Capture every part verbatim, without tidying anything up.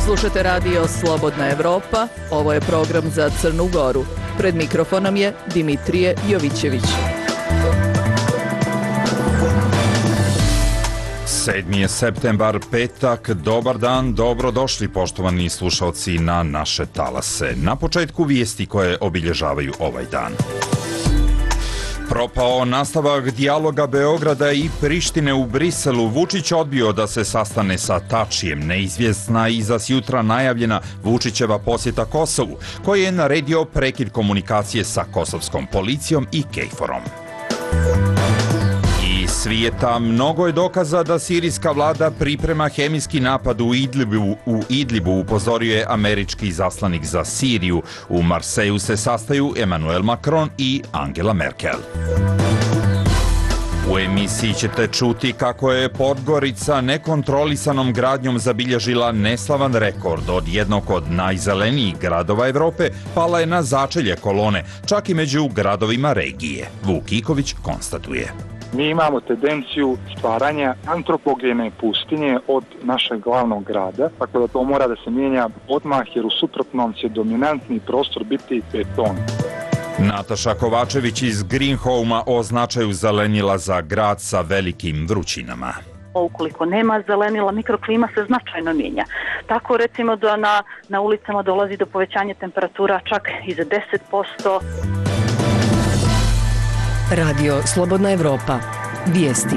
Slušate radio Slobodna Evropa, ovo je program za Crnu Goru. Pred mikrofonom je Dimitrije Jovićević. sedmi je septembar, petak, dobar dan, dobrodošli poštovani slušalci na naše talase. Na početku vijesti koje obilježavaju ovaj dan. Propao nastavak dijaloga Beograda i Prištine u Briselu. Vučić odbio da se sastane sa Tačijem. Neizvjesna i za sjutra najavljena Vučićeva posjeta Kosovu, koji je naredio prekid komunikacije sa kosovskom policijom i Kejforom. Svijeta, mnogo je dokaza da sirijska vlada priprema hemijski napad u Idlibu, u Idlibu, upozorio je američki izaslanik za Siriju. U Marseju se sastaju Emmanuel Macron i Angela Merkel. U emisiji ćete čuti kako je Podgorica nekontrolisanom gradnjom zabilježila neslavan rekord. Od jednog od najzelenijih gradova Evrope pala je na začelje kolone, čak i među gradovima regije. Vuk Iković konstatuje. Mi imamo tendenciju stvaranja antropogene pustinje od našeg glavnog grada, tako da to mora da se mijenja odmah, jer u suprotnom će dominantni prostor biti beton. Nataša Kovačević iz Greenhoma o značaju zelenila za grad sa velikim vrućinama. Ukoliko nema zelenila, mikroklima se značajno mijenja. Tako recimo da na, na ulicama dolazi do povećanja temperatura čak i za deset posto. Radio Slobodna Evropa. Vijesti.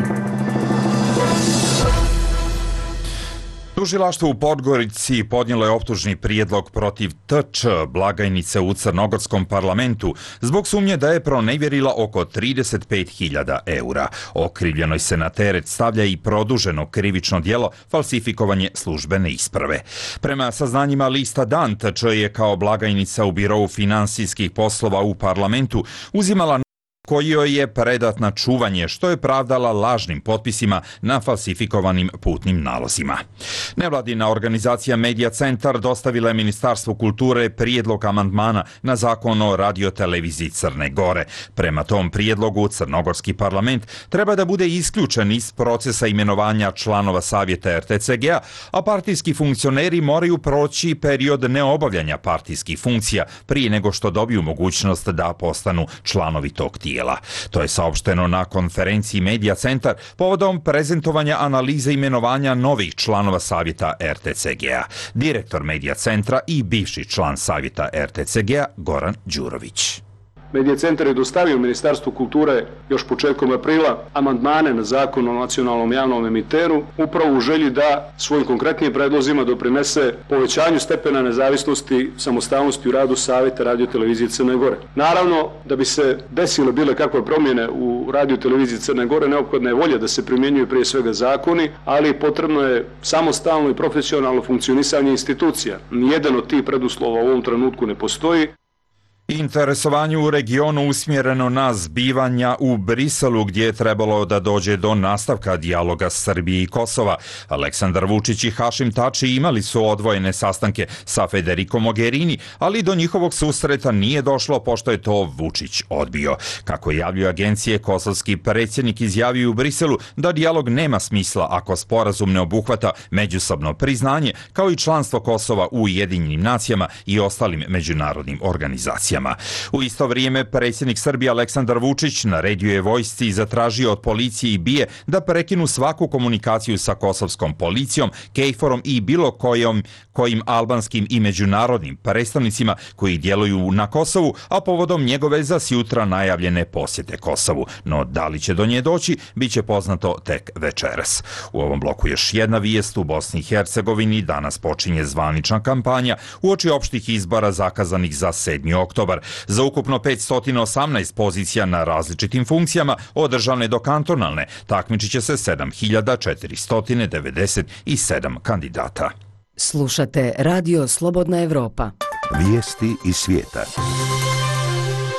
Tužilaštvo u Podgorici podnijelo je optužni prijedlog protiv T Č, blagajnice u crnogorskom parlamentu, zbog sumnje da je pronevjerila oko trideset pet hiljada eura. Okrivljenoj se na teret stavlja i produženo krivično djelo falsifikovanje službene isprave. Prema saznanjima lista Dan, T Č je kao blagajnica u birovu finansijskih poslova u parlamentu uzimala koji joj je predat na čuvanje, što je pravdala lažnim potpisima na falsifikovanim putnim nalozima. Nevladina organizacija Medija Centar dostavila je Ministarstvu kulture prijedlog amandmana na zakon o radioteleviziji Crne Gore. Prema tom prijedlogu crnogorski parlament treba da bude isključen iz procesa imenovanja članova savjeta R T C G-a, a partijski funkcioneri moraju proći period neobavljanja partijskih funkcija prije nego što dobiju mogućnost da postanu članovi tog tijela. To je saopšteno na konferenciji Medija Centar povodom prezentovanja analize imenovanja novih članova savjeta R T C G-a. Direktor Medija Centra i bivši član savjeta R T C G-a Goran Đurović. Medija Centar je dostavio Ministarstvu kulture još početkom aprila amandmane na zakon o nacionalnom javnom emiteru, upravo u želji da svojim konkretnim predlozima doprinese povećanju stepena nezavisnosti, samostalnosti u radu Savjeta radiotelevizije Crne Gore. Naravno, da bi se desile bile kakve promjene u radioteleviziji Crne Gore, neophodna je volja da se primjenjuju prije svega zakoni, ali potrebno je samostalno i profesionalno funkcionisanje institucija. Nijedan od tih preduslova u ovom trenutku ne postoji. Interesovanje u regionu usmjereno na zbivanja u Briselu, gdje je trebalo da dođe do nastavka dijaloga Srbije i Kosova. Aleksandar Vučić i Hašim Tači imali su odvojene sastanke sa Federico Mogherini, ali do njihovog susreta nije došlo pošto je to Vučić odbio. Kako javljaju agencije, kosovski predsjednik izjavio u Briselu da dijalog nema smisla ako sporazum ne obuhvata međusobno priznanje, kao i članstvo Kosova u Ujedinjenim nacijama i ostalim međunarodnim organizacijama. U isto vrijeme predsjednik Srbije Aleksandar Vučić naredio je vojsci i zatražio od policije i B I A da prekinu svaku komunikaciju sa kosovskom policijom, Kejforom i bilo kojom, kojim albanskim i međunarodnim predstavnicima koji djeluju na Kosovu, a povodom njegove za sjutra najavljene posjete Kosovu. No da li će do nje doći, bit će poznato tek večeras. U ovom bloku još jedna vijest. U Bosni i Hercegovini danas počinje zvanična kampanja uoči opštih izbora zakazanih za sedmi oktobar. Za ukupno petsto osamnaest pozicija na različitim funkcijama, od državne do kantonalne, takmičit će se sedam hiljada četiristo devedeset sedam kandidata. Slušate Radio Slobodna Evropa. Vijesti iz svijeta.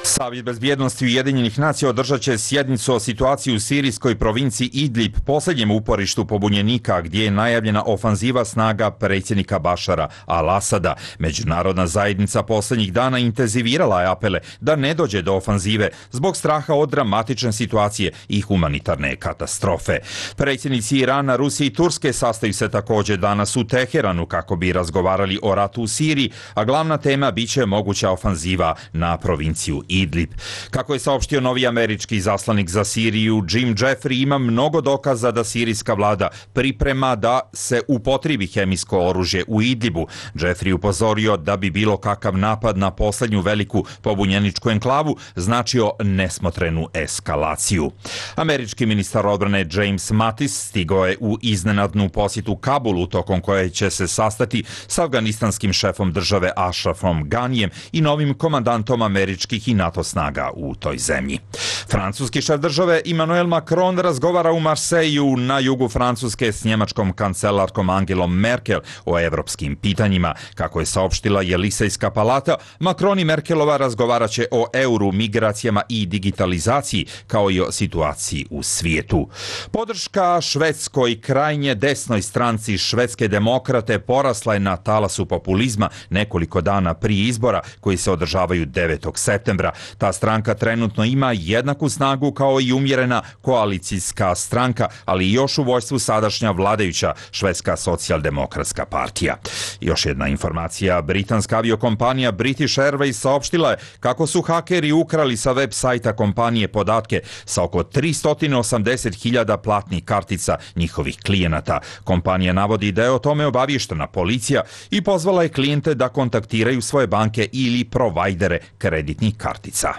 Savjet bezbjednosti Ujedinjenih nacija održat će sjednicu o situaciji u sirijskoj provinciji Idlib, posljednjem uporištu pobunjenika, gdje je najavljena ofanziva snaga predsjednika Bašara al-Asada. Međunarodna zajednica posljednjih dana intenzivirala je apele da ne dođe do ofanzive zbog straha od dramatične situacije i humanitarne katastrofe. Predsjednici Irana, Rusije i Turske sastaju se također danas u Teheranu kako bi razgovarali o ratu u Siriji, a glavna tema biće moguća ofanziva na provinciju Idlib. Kako je saopštio novi američki zaslanik za Siriju, Jim Jeffrey, ima mnogo dokaza da sirijska vlada priprema da se upotrebi hemijsko oružje u Idlibu. Jeffrey upozorio da bi bilo kakav napad na posljednju veliku pobunjeničku enklavu značio nesmotrenu eskalaciju. Američki ministar odbrane James Mattis stigao je u iznenadnu posjetu Kabulu, tokom koje će se sastati s afganistanskim šefom države Ashrafom Ganijem i novim komandantom američkih i NATO snaga u toj zemlji. Francuski šef države Emmanuel Macron razgovara u Marseju na jugu Francuske s njemačkom kancelarkom Angelom Merkel o evropskim pitanjima. Kako je saopštila Jelisejska palata, Macron i Merkelova razgovarat će o euru, migracijama i digitalizaciji, kao i o situaciji u svijetu. Podrška švedskoj krajnje desnoj stranci Švedske demokrate porasla je na talasu populizma nekoliko dana prije izbora koji se održavaju devetog septembra. Ta stranka trenutno ima jednaku snagu kao i umjerena koalicijska stranka, ali još u vojstvu sadašnja vladajuća Švedska socijaldemokratska partija. Još jedna informacija, britanska aviokompanija British Airways saopštila je kako su hakeri ukrali sa web sajta kompanije podatke sa oko tristo osamdeset hiljada platnih kartica njihovih klijenata. Kompanija navodi da je o tome obavještena policija i pozvala je klijente da kontaktiraju svoje banke ili provajdere kreditnih kartica.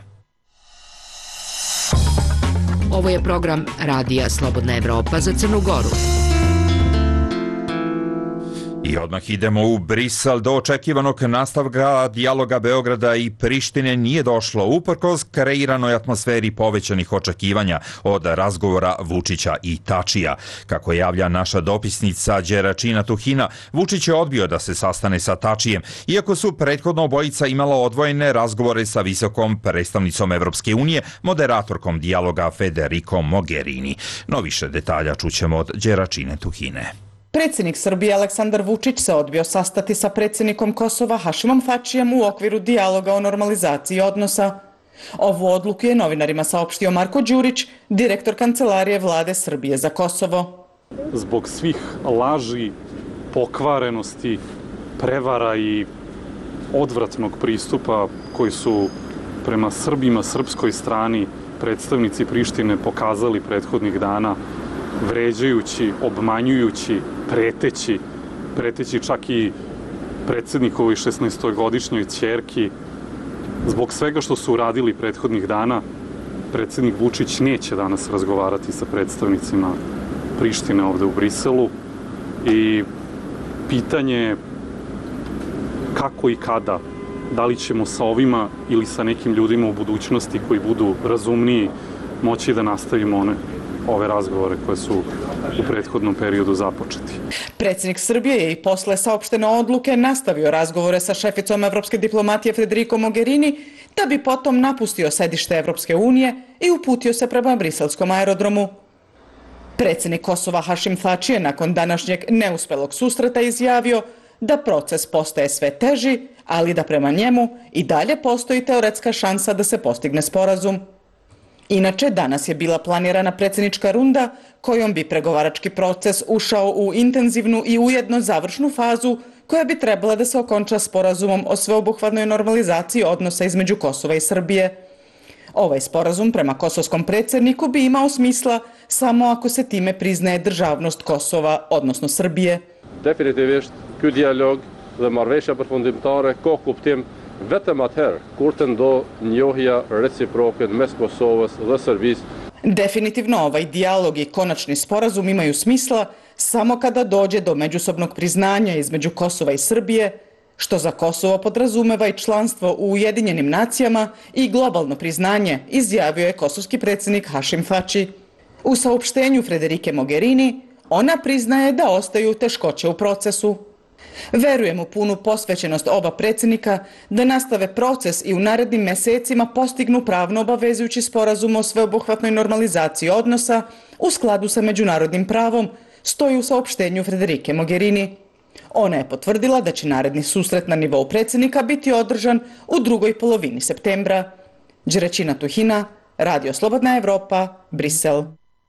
Ovo je program Radija Slobodna Evropa za Crnu Goru. I odmah idemo u Brisel. Do očekivanog nastavka dijaloga Beograda i Prištine nije došlo uprkos kreiranoj atmosferi povećanih očekivanja od razgovora Vučića i Tačija. Kako javlja naša dopisnica Đeračina Tuhina, Vučić je odbio da se sastane sa Tačijem, iako su prethodno obojica imala odvojene razgovore sa visokom predstavnicom Evropske unije, moderatorkom dijaloga Federikom Mogherini. No više detalja čućemo od Đeračine Tuhine. Predsjednik Srbije Aleksandar Vučić se odbio sastati sa predsjednikom Kosova Hašimom Tačijem u okviru dijaloga o normalizaciji odnosa. Ovu odluku je novinarima saopštio Marko Đurić, direktor Kancelarije Vlade Srbije za Kosovo. Zbog svih laži, pokvarenosti, prevara i odvratnog pristupa koji su prema Srbima, srpskoj strani, predstavnici Prištine pokazali prethodnih dana, vređajući, obmanjujući, preteći, preteći čak i predsjednikovoj šesnaestogodišnjoj ćerki. Zbog svega što su uradili prethodnih dana, predsjednik Vučić neće danas razgovarati sa predstavnicima Prištine ovde u Briselu i pitanje je kako i kada, da li ćemo sa ovima ili sa nekim ljudima u budućnosti koji budu razumniji moći da nastavimo one ove razgovore koje su u prethodnom periodu započeti. Predsjednik Srbije je i posle saopštene odluke nastavio razgovore sa šeficom evropske diplomatije Federikom Mogherini, da bi potom napustio sedište Evropske unije i uputio se prema briselskom aerodromu. Predsjednik Kosova Hašim Tači je nakon današnjeg neuspelog susreta izjavio da proces postaje sve teži, ali da prema njemu i dalje postoji teoretska šansa da se postigne sporazum. Inače, danas je bila planirana predsjednička runda kojom bi pregovarački proces ušao u intenzivnu i ujedno završnu fazu koja bi trebala da se okonča sporazumom o sveobuhvatnoj normalizaciji odnosa između Kosova i Srbije. Ovaj sporazum prema kosovskom predsjedniku bi imao smisla samo ako se time priznaje državnost Kosova, odnosno Srbije. Definitivisht, ky dialog dhe marrëveshja përfundimtare ka kuptim vetëm atëherë kur të ndodhë njohja reciproke mes Kosovës dhe Serbisë. Definitivno ovaj dijalog i konačni sporazum imaju smisla samo kada dođe do međusobnog priznanja između Kosova i Srbije, što za Kosovo podrazumeva i članstvo u Ujedinjenim nacijama i globalno priznanje, izjavio je kosovski predsjednik Hašim Tači. U saopštenju Federike Mogherini ona priznaje da ostaju teškoće u procesu. Verujem u punu posvećenost oba predsjednika da nastave proces i u narednim mesecima postignu pravno obavezujući sporazum o sveobuhvatnoj normalizaciji odnosa u skladu sa međunarodnim pravom, stoji u saopštenju Federike Mogherini. Ona je potvrdila da će naredni susret na nivou predsjednika biti održan u drugoj polovini septembra. Đeraćina Tuhina, Radio Slobodna Evropa, Brisel.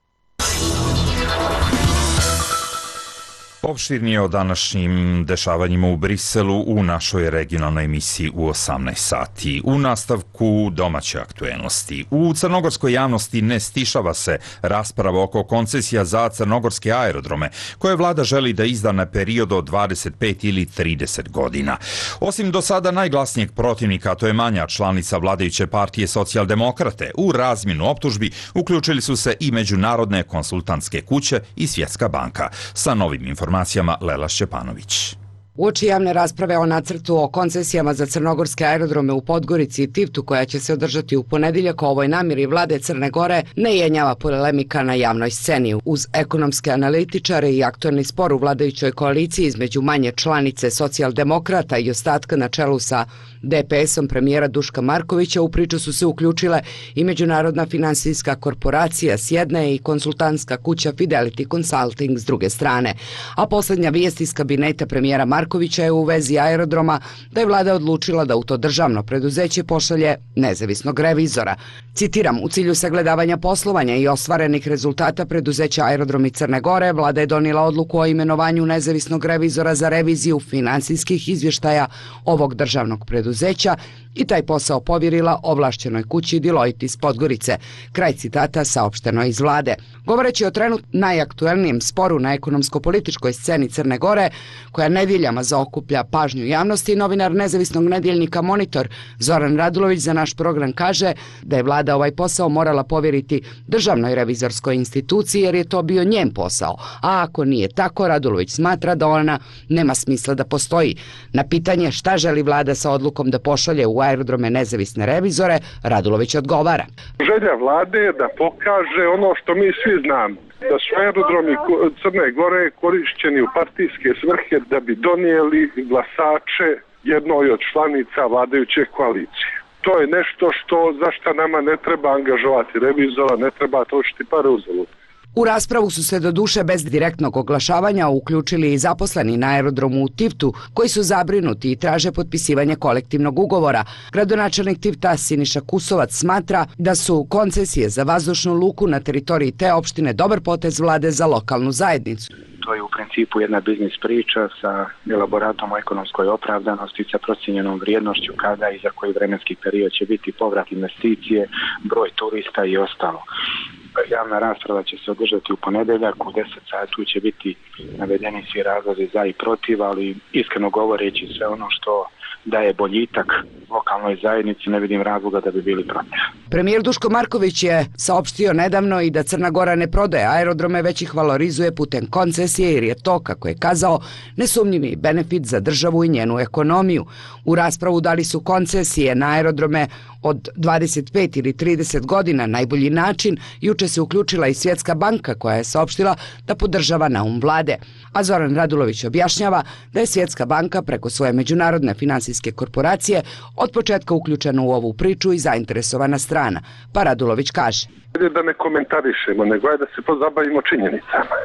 Opširnije o današnjim dešavanjima u Briselu u našoj regionalnoj emisiji u osamnaest sati. U nastavku domaće aktuelnosti. U crnogorskoj javnosti ne stišava se rasprava oko koncesija za crnogorske aerodrome, koje vlada želi da izda na period od dvadeset pet ili trideset godina. Osim do sada najglasnijeg protivnika, a to je manja članica vladajuće partije Socijaldemokrate, u razmjenu optužbi uključili su se i međunarodne konsultantske kuće i Svjetska banka. Sa novim informacijama Lela Šćepanović. Uoči javne rasprave o nacrtu o koncesijama za crnogorske aerodrome u Podgorici i Tivtu, koja će se održati u ponedeljak, o ovoj namjeri vlade Crne Gore ne jenjava polemika na javnoj sceni. Uz ekonomske analitičare i aktuelni spor u vladajućoj koaliciji između manje članice Socijaldemokrata i ostatka na čelu sa D P S-om premijera Duška Markovića, u priču su se uključile i Međunarodna finansijska korporacija s jedne i konsultantska kuća Fidelity Consulting s druge strane. A posljednja vijest iz kabineta premijera Markovića je u vezi aerodroma da je vlada odlučila da u to državno preduzeće pošalje nezavisnog revizora. Citiram, u cilju sagledavanja poslovanja i ostvarenih rezultata preduzeća Aerodromi Crne Gore, vlada je donijela odluku o imenovanju nezavisnog revizora za reviziju finansijskih izvještaja ovog državnog preduzeća i taj posao povjerila ovlašćenoj kući Deloitte iz Podgorice. Kraj citata saopšteno iz vlade. Govoreći o trenutno najaktuelnijem sporu na ekonomsko-političkoj sceni Crne Gore, koja nedeljama zaokuplja pažnju javnosti, novinar nezavisnog nedjeljnika Monitor Zoran Radulović za naš program kaže da je vlada ovaj posao morala povjeriti državnoj revizorskoj instituciji jer je to bio njen posao, a ako nije tako, Radulović smatra da ona nema smisla da postoji. Na pitanje šta želi vlada sa odlukom da pošalje u aerodrome nezavisne revizore, Radulović odgovara. Želja vlade je da pokaže ono što mi svi znamo, da su aerodromi Crne Gore korišćeni u partijske svrhe da bi donijeli glasače jednoj od članica vladajuće koalicije. To je nešto što za šta nama ne treba angažovati revizora, ne treba trošiti pare uzalud. U raspravu su se do duše bez direktnog oglašavanja uključili i zaposleni na aerodromu u Tivtu, koji su zabrinuti i traže potpisivanje kolektivnog ugovora. Gradonačelnik Tivta Siniša Kusovac smatra da su koncesije za vazdušnu luku na teritoriji te opštine dobar potez vlade za lokalnu zajednicu. To je u principu jedna biznis priča sa elaboratom o ekonomskoj opravdanosti, sa procijenjenom vrijednošću kada i za koji vremenski period će biti povrat investicije, broj turista i ostalo. Javna rasprava će se održati u ponedeljak, u deset sati će biti navedeni svi razlozi za i protiv, ali iskreno govoreći sve ono što daje boljitak lokalnoj zajednici, ne vidim razloga da bi bili protiv. Premijer Duško Marković je saopštio nedavno i da Crna Gora ne prodaje aerodrome, već ih valorizuje putem koncesije, jer je to, kako je kazao, nesumnjivi benefit za državu i njenu ekonomiju. U raspravu da li su koncesije na aerodrome od dvadeset pet ili trideset godina najbolji način, juče se uključila i Svjetska banka, koja je saopštila da podržava naum vlade. A Zoran Radulović objašnjava da je Svjetska banka preko svoje međunarodne finansijske korporacije od početka uključena u ovu priču i zainteresovana strana. Pa Radulović kaže: da ne komentarišemo, nego je da se pozabavimo činjenicama.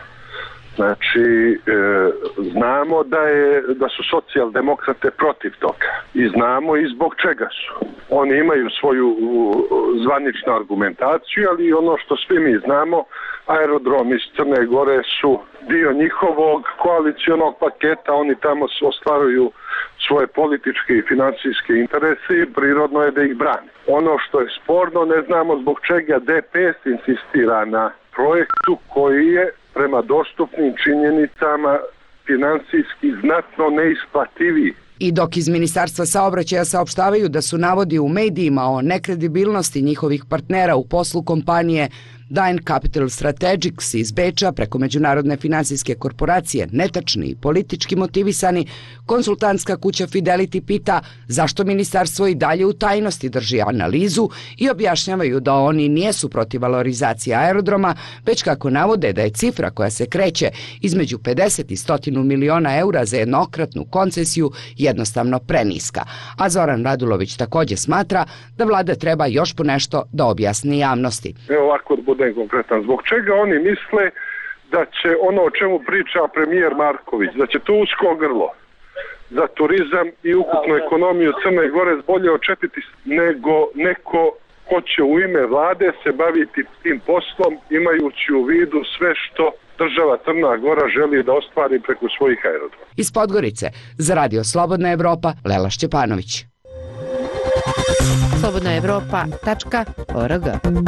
Znači, e, znamo da, je, da su socijaldemokrate protiv toga i znamo i zbog čega su. Oni imaju svoju zvaničnu argumentaciju, ali ono što svi mi znamo, aerodromi iz Crne Gore su dio njihovog koalicionog paketa, oni tamo ostvaruju svoje političke i financijske interese i prirodno je da ih brani. Ono što je sporno, ne znamo zbog čega D P S insistira na projektu koji je prema dostupnim činjenicama financijski znatno neisplativiji. I dok iz Ministarstva saobraćaja saopštavaju da su navodi u medijima o nekredibilnosti njihovih partnera u poslu kompanije Dine Capital Strategics iz Beča preko Međunarodne finansijske korporacije, netačni i politički motivisani, konsultantska kuća Fidelity pita zašto ministarstvo i dalje u tajnosti drži analizu i objašnjavaju da oni nijesu protiv valorizacije aerodroma, već kako navode da je cifra koja se kreće između pedeset i sto miliona eura za jednokratnu koncesiju jednostavno preniska. A Zoran Radulović također smatra da vlada treba još po nešto da objasni javnosti. Evo ovako da budem konkretan. Zbog čega oni misle da će ono o čemu priča premijer Marković, da će to usko grlo za turizam i ukupnu ekonomiju Crne Gore bolje očepiti nego neko ko će u ime vlade se baviti tim poslom imajući u vidu sve što država Crna Gora želi da ostvari preko svojih aerodroma. Iz Podgorice za Radio Slobodna Evropa, Lela Šćepanović. slobodna evropa tačka org.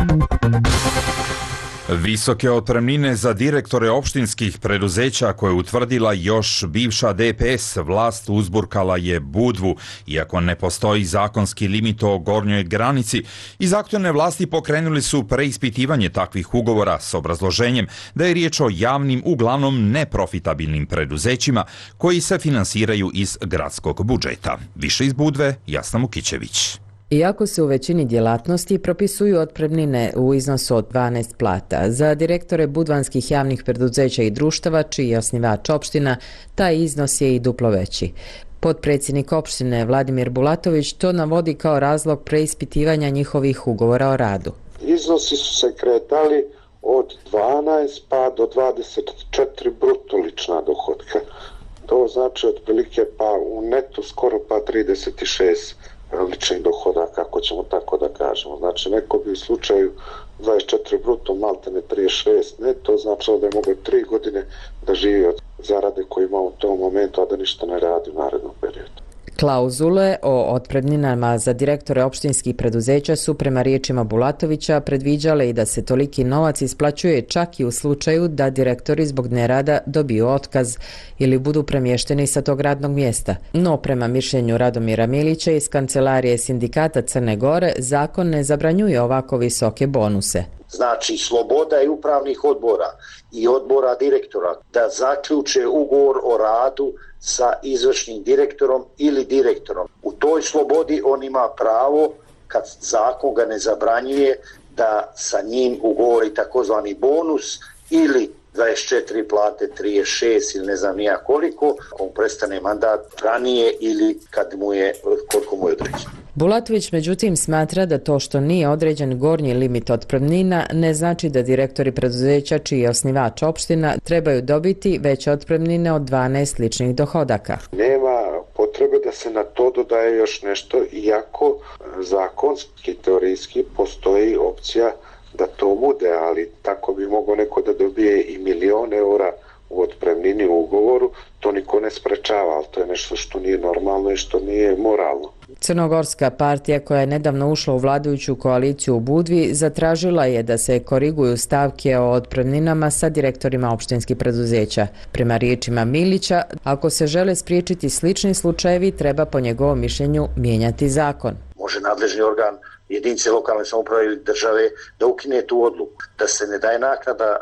Visoke otpremnine za direktore opštinskih preduzeća koje je utvrdila još bivša D P S vlast uzburkala je Budvu, iako ne postoji zakonski limit o gornjoj granici. Iz aktuelne vlasti pokrenuli su preispitivanje takvih ugovora s obrazloženjem da je riječ o javnim, uglavnom neprofitabilnim preduzećima koji se finansiraju iz gradskog budžeta. Više iz Budve, Jasna Mukićević. Iako se u većini djelatnosti propisuju otpremnine u iznosu od dvanaest plata, za direktore budvanskih javnih preduzeća i društava, čiji je osnivač opština, taj iznos je i duplo veći. Potpredsjednik opštine Vladimir Bulatović to navodi kao razlog preispitivanja njihovih ugovora o radu. Iznosi su se kretali od dvanaest pa do dvadeset četiri bruto lična dohotka. To znači otprilike pa u netu skoro pa trideset šest ličnih dohodaka, ako ćemo tako da kažemo. Znači neko bi u slučaju dvadeset četiri bruto, maltene trideset šest neto, znači da je mogao tri godine da živi od zarade koju ima u tom momentu, a da ništa ne radi u narednom periodu. Klauzule o otpremninama za direktore opštinskih preduzeća su prema riječima Bulatovića predviđale i da se toliki novac isplaćuje čak i u slučaju da direktori zbog nerada dobiju otkaz ili budu premješteni sa tog radnog mjesta. No, prema mišljenju Radomira Milića iz Kancelarije sindikata Crne Gore, zakon ne zabranjuje ovako visoke bonuse. Znači, sloboda je upravnih odbora i odbora direktora da zaključe ugovor o radu sa izvršnim direktorom ili direktorom. U toj slobodi on ima pravo, kad zakon ga ne zabranjuje, da sa njim ugovori takozvani bonus ili dvadeset četiri plate, trideset šest ili ne znam nija koliko, ako mu prestane mandat ranije ili kad mu je, koliko mu je određeno. Bulatović međutim smatra da to što nije određen gornji limit otpremnina ne znači da direktori preduzeća čiji je osnivač opština trebaju dobiti veće otpremnine od dvanaest ličnih dohodaka. Nema potrebe da se na to dodaje još nešto, iako zakonski, teorijski postoji opcija da to bude, ali tako bi mogao neko da dobije i milion eura u otpremnini u ugovoru, to niko ne sprečava, ali to je nešto što nije normalno i što nije moralno. Crnogorska partija koja je nedavno ušla u vladajuću koaliciju u Budvi zatražila je da se koriguju stavke o otpremninama sa direktorima opštinskih preduzeća. Prema riječima Milića, ako se žele spriječiti slični slučajevi, treba po njegovom mišljenju mijenjati zakon. Može nadležni organ jedinice lokalne samouprave ili države da ukine tu odluku, da se ne daje naknada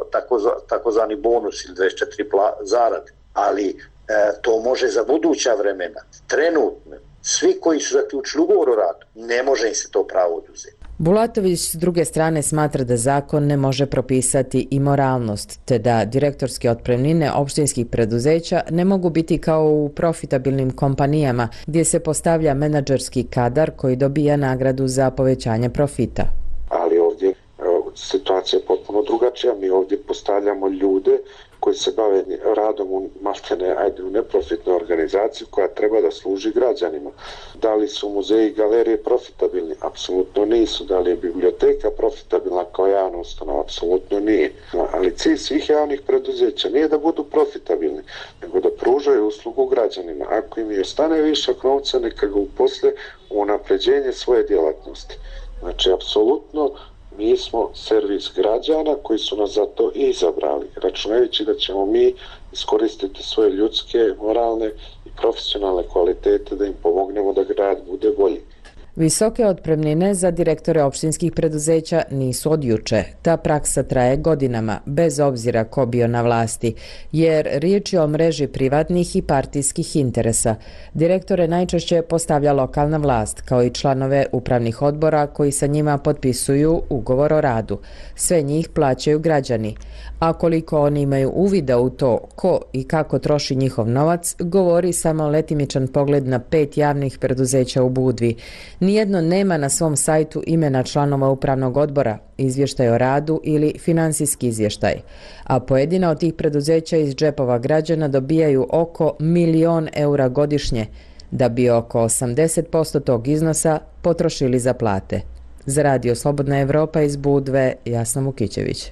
takozvani bonus ili dvadeset četiri zarade, ali to može za buduća vremena. Trenutno, svi koji su zaključili ugovor o radu, ne može im se to pravo oduzeti. Bulatović s druge strane smatra da zakon ne može propisati i moralnost, te da direktorske otpremnine opštinskih preduzeća ne mogu biti kao u profitabilnim kompanijama gdje se postavlja menadžerski kadar koji dobija nagradu za povećanje profita. Ali ovdje situacija je potpuno drugačija. Mi ovdje postavljamo ljude koji se bave radom u maltene, ajde, u neprofitnoj organizaciji koja treba da služi građanima. Da li su muzeji i galerije profitabilni? Apsolutno nisu. Da li je biblioteka profitabilna kao javna ustanova? Apsolutno nije. Ali cilj svih javnih preduzeća nije da budu profitabilni, nego da pružaju uslugu građanima. Ako im je ostane višak novca, neka ga uposle u unapređenje svoje djelatnosti. Znači, apsolutno mi smo servis građana koji su nas za to i izabrali, računajući da ćemo mi iskoristiti svoje ljudske, moralne i profesionalne kvalitete da im pomognemo da grad bude bolji. Visoke otpremnine za direktore opštinskih preduzeća nisu od juče. Ta praksa traje godinama, bez obzira ko bio na vlasti, jer riječ je o mreži privatnih i partijskih interesa. Direktore najčešće postavlja lokalna vlast, kao i članove upravnih odbora koji sa njima potpisuju ugovor o radu. Sve njih plaćaju građani. A koliko oni imaju uvida u to ko i kako troši njihov novac, govori samo letimičan pogled na pet javnih preduzeća u Budvi. Nijedno nema na svom sajtu imena članova upravnog odbora, izvještaj o radu ili finansijski izvještaj. A pojedina od tih preduzeća iz džepova građana dobijaju oko milion eura godišnje, da bi oko osamdeset posto tog iznosa potrošili za plate. Za Radio Slobodna Evropa iz Budve, Jasna Vukićević.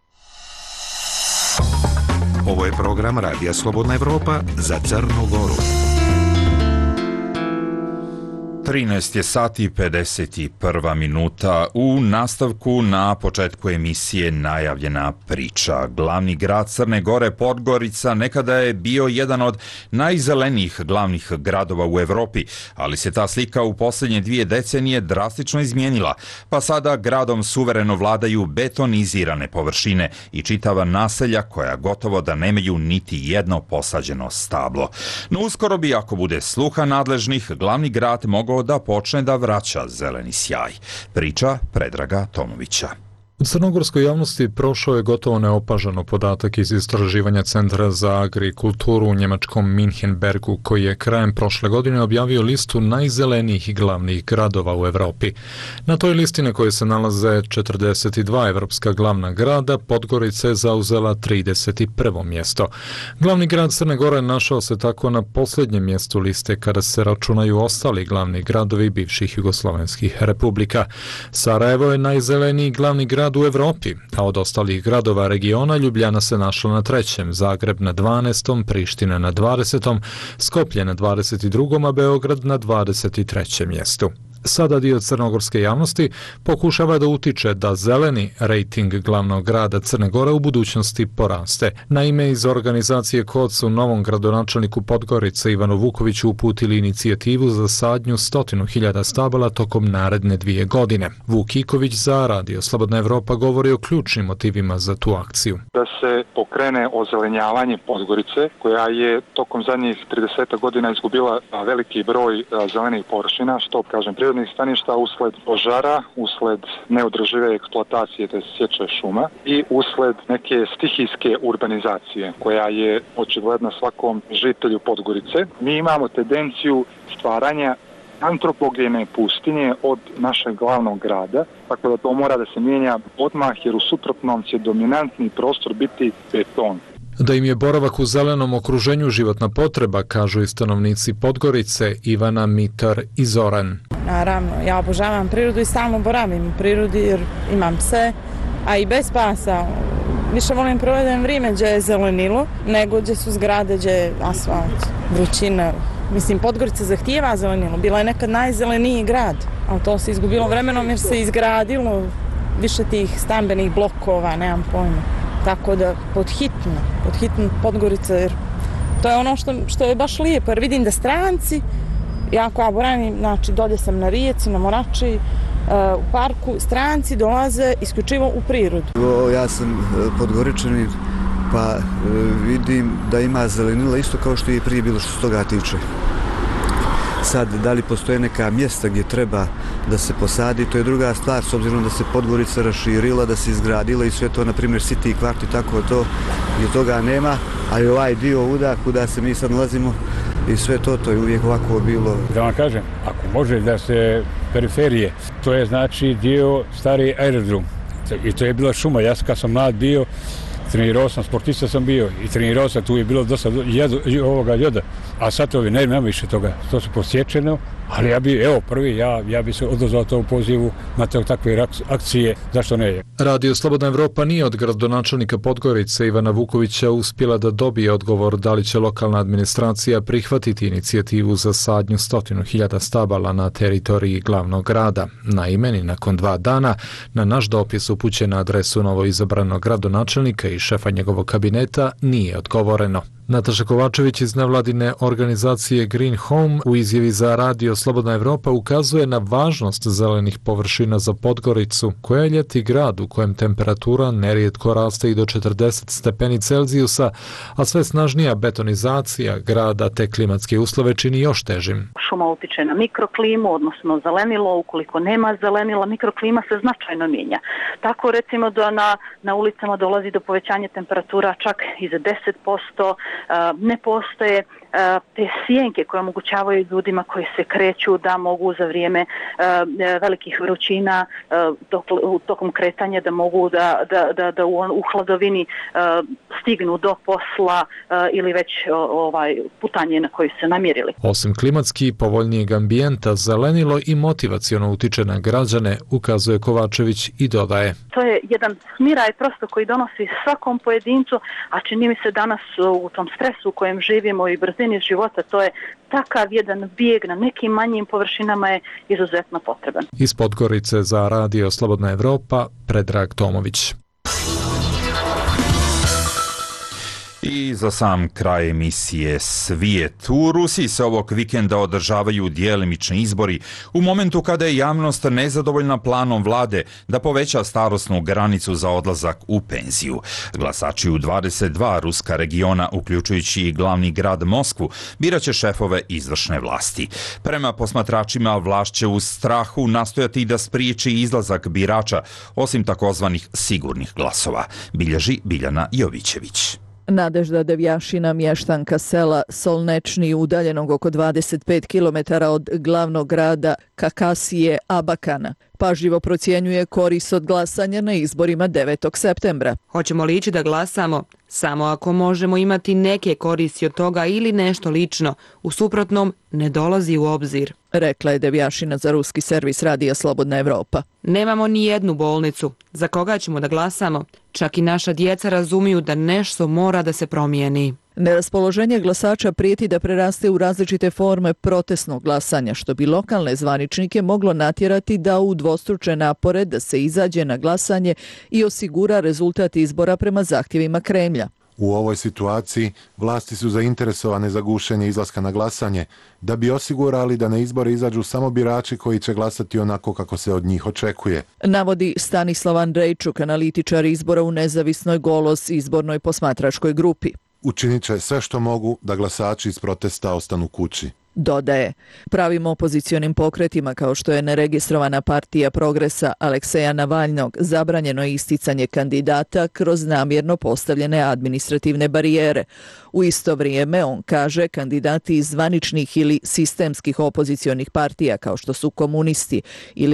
Ovo je program Radija Slobodna Evropa za Crnu Goru. trinaest je sati pedeset prva minuta. U nastavku na početku emisije najavljena priča. Glavni grad Crne Gore, Podgorica, nekada je bio jedan od najzelenijih glavnih gradova u Evropi, ali se ta slika u posljednje dvije decenije drastično izmijenila, pa sada gradom suvereno vladaju betonizirane površine i čitava naselja koja gotovo da nemaju niti jedno posađeno stablo. No uskoro bi, ako bude sluha nadležnih, glavni grad mogao da počne da vraća zeleni sjaj. Priča Predraga Tomovića. U crnogorskoj javnosti prošao je gotovo neopažano podatak iz istraživanja Centra za agrikulturu u njemačkom Minhenbergu, koji je krajem prošle godine objavio listu najzelenijih glavnih gradova u Evropi. Na toj listi, na kojoj se nalaze četrdeset dva evropska glavna grada, Podgorica je zauzela trideset prvo mjesto. Glavni grad Crne Gore našao se tako na posljednjem mjestu liste kada se računaju ostali glavni gradovi bivših jugoslovenskih republika. Sarajevo je najzeleniji glavni grad u Evropi, a od ostalih gradova regiona Ljubljana se našla na trećem, Zagreb na dvanaestom, Priština na dvadesetom, Skoplje na dvadeset drugom, a Beograd na dvadeset trećem mjestu. Sada dio crnogorske javnosti pokušava da utiče da zeleni rejting glavnog grada Crne Gore u budućnosti poraste. Naime, iz organizacije K O D su novom gradonačelniku Podgorice Ivanu Vukoviću uputili inicijativu za sadnju stotinu hiljada stabala tokom naredne dvije godine. Vuk Iković za Radio Slobodna Evropa govori o ključnim motivima za tu akciju. Da se pokrene ozelenjavanje Podgorice, koja je tokom zadnjih trideset godina izgubila veliki broj zelenih površina, što kažem prirodnih staništa usled požara, usled neodržive eksploatacije te sječe šuma i usled neke stihijske urbanizacije koja je očigledna svakom žitelju Podgorice. Mi imamo tendenciju stvaranja antropogene pustinje od našeg glavnog grada, tako da to mora da se mijenja odmah, jer u suprotnom će dominantni prostor biti beton. Da im je boravak u zelenom okruženju životna potreba, kažu i stanovnici Podgorice Ivana, Mitar i Zoran. Naravno, ja obožavam prirodu i stalno boravim u prirodi jer imam pse, a i bez pasa. Više volim provedem vrijeme gdje je zelenilo, nego gdje su zgrade, gdje je asfalt, vrućina. Mislim, Podgorica zahtijeva zelenilo. Bila je nekad najzeleniji grad, ali to se izgubilo vremenom jer se izgradilo više tih stambenih blokova, nemam pojma. Tako da podhitno, podhitno Podgorica, jer to je ono što, što je baš lijepo, jer vidim da stranci, ja koja boravim, znači dolje sam na Rijeci, na Morači, uh, u parku, stranci dolaze isključivo u prirodu. O, ja sam Podgoričanin, pa uh, vidim da ima zelenila isto kao što je i prije bilo što se toga tiče. Sad, da li postoje neka mjesta gdje treba da se posadi, to je druga stvar, s obzirom da se Podgorica raširila, da se izgradila i sve to, na primjer City kvart i tako to, gdje toga nema, ali ovaj dio uda kuda se mi sad nalazimo i sve to, to je uvijek ovako bilo. Da vam kažem, ako može da se periferije, to je znači dio stari aerodrom i to je bila šuma, ja kad sam mlad bio, trenirao sam, sportista sam bio i trenirao sam, tu je bilo dosta jedu, ovoga joda, a sad to ne, nema više toga, to su posjećeno, ali ja bi, evo prvi, ja, ja bi se odozvao to u pozivu na te takve akcije, zašto ne? Radio Slobodna Evropa nije od gradonačelnika Podgorice Ivana Vukovića uspjela da dobije odgovor da li će lokalna administracija prihvatiti inicijativu za sadnju stotinu hiljada stabala na teritoriji glavnog grada. Naime, ni nakon dva dana na naš dopis upućen na adresu novoizabranog gradonačelnika i šefa njegovog kabineta nije odgovoreno. Nataša Kovačević iz nevladine organizacije Green Home u izjavi za Radio Slobodna Evropa ukazuje na važnost zelenih površina za Podgoricu, koja je ljeti grad u kojem temperatura nerijetko raste i do četrdeset stepeni Celzijusa, a sve snažnija betonizacija grada te klimatske uslove čini još težim. Šuma utiče na mikroklimu, odnosno zelenilo. Ukoliko nema zelenila, mikroklima se značajno mijenja. Tako recimo da na, na ulicama dolazi do povećanja temperatura čak i za deset posto. Ne postoje te sjenke koje omogućavaju ljudima koji se kreću da mogu za vrijeme velikih vrućina tokom kretanja da mogu da, da, da, da u hladovini stignu do posla ili već ovaj putanje na koji se namjerili. Osim klimatski i povoljnijeg ambijenta, zelenilo i motivaciono utiče na građane, ukazuje Kovačević i dodaje. To je jedan smiraj prosto koji donosi svakom pojedincu, a čini mi se danas u tom stresu u kojem živimo i brzini života, to je takav jedan bijeg na nekim manjim površinama je izuzetno potreban. Iz Podgorice za Radio Slobodna Evropa, Predrag Tomović. I za sam kraj emisije Svijet. U Rusiji se ovog vikenda održavaju djelimični izbori u momentu kada je javnost nezadovoljna planom vlade da poveća starosnu granicu za odlazak u penziju. Glasači u dvadeset dva ruska regiona, uključujući i glavni grad Moskvu, biraće šefove izvršne vlasti. Prema posmatračima, vlast će u strahu nastojati da spriječi izlazak birača, osim takozvanih sigurnih glasova, bilježi Biljana Jovićević. Nadežda Devjašina, mještanka sela Solnečni, udaljenog oko dvadeset pet kilometara od glavnog grada Kakasije Abakana, pažljivo procjenjuje korist od glasanja na izborima devetog septembra. Hoćemo li ići da glasamo? Samo ako možemo imati neke koristi od toga ili nešto lično, u suprotnom ne dolazi u obzir, rekla je Devjašina za ruski servis Radija Slobodna Evropa. Nemamo ni jednu bolnicu. Za koga ćemo da glasamo? Čak i naša djeca razumiju da nešto mora da se promijeni. Neraspoloženje glasača prijeti da preraste u različite forme protestnog glasanja, što bi lokalne zvaničnike moglo natjerati da udvostruče napore da se izađe na glasanje i osigura rezultat izbora prema zahtjevima Kremlja. U ovoj situaciji vlasti su zainteresovane za gušenje izlaska na glasanje, da bi osigurali da na izbore izađu samo birači koji će glasati onako kako se od njih očekuje, navodi Stanislav Andrejčuk, analitičar izbora u nezavisnoj Golos izbornoj posmatračkoj grupi. Učinit će sve što mogu da glasači iz protesta ostanu kući. Dodaje, pravim opozicionim pokretima kao što je neregistrovana partija Progresa Alekseja Navalnog zabranjeno isticanje kandidata kroz namjerno postavljene administrativne barijere. U isto vrijeme, on kaže, kandidati iz zvaničnih ili sistemskih opozicionih partija kao što su komunisti ili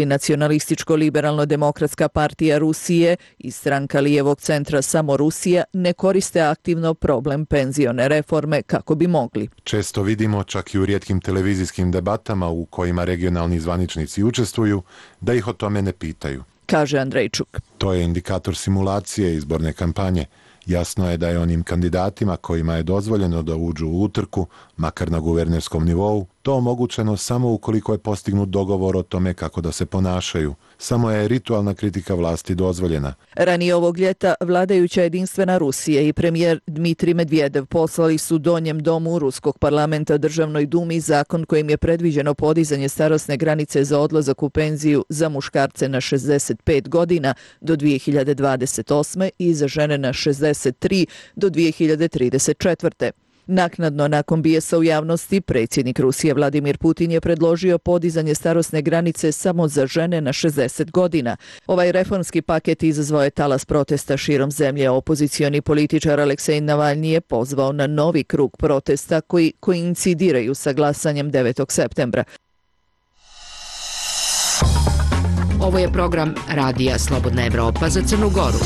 nacionalističko-liberalno-demokratska partija Rusije i stranka lijevog centra Samo Rusija ne koriste aktivno problem penzione reforme kako bi mogli. Često vidimo, čak i u rijetkim televizijskim debatama u kojima regionalni zvaničnici učestvuju, da ih o tome ne pitaju, kaže Andrejčuk. To je indikator simulacije izborne kampanje. Jasno je da je onim kandidatima kojima je dozvoljeno da uđu u utrku, makar na guvernerskom nivou, to omogućeno samo ukoliko je postignut dogovor o tome kako da se ponašaju. Samo je ritualna kritika vlasti dozvoljena. Ranije ovog ljeta vladajuća jedinstvena Rusija i premijer Dmitrij Medvedev poslali su donjem domu ruskog parlamenta Državnoj dumi zakon kojim je predviđeno podizanje starosne granice za odlazak u penziju za muškarce na šezdeset pet godina do dvije hiljade dvadeset osme i za žene na šezdeset tri do dvije hiljade trideset četvrte. Naknadno, nakon bijesa u javnosti, predsjednik Rusije Vladimir Putin je predložio podizanje starosne granice samo za žene na šezdeset godina. Ovaj reformski paket izazvao je talas protesta širom zemlje. Opozicioni političar Aleksej Navalni je pozvao na novi krug protesta koji koincidiraju sa glasanjem devetog septembra. Ovo je program Radija Slobodna Evropa za Crnu Goru.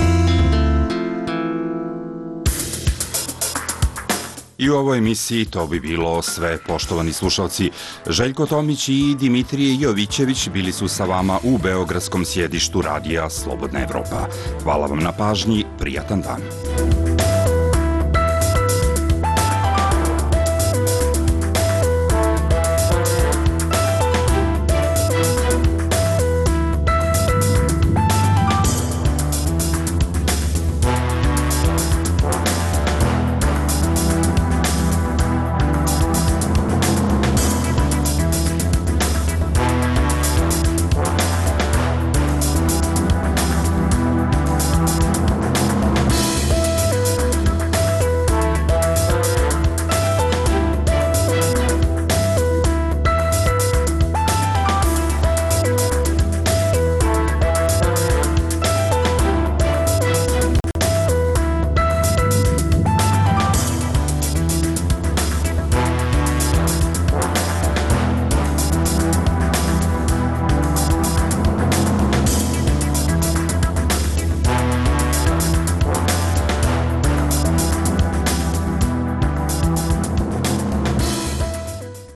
I u ovoj emisiji to bi bilo sve, poštovani slušalci. Željko Tomić i Dimitrije Jovićević bili su sa vama u beogradskom sjedištu Radija Slobodna Evropa. Hvala vam na pažnji, prijatan dan.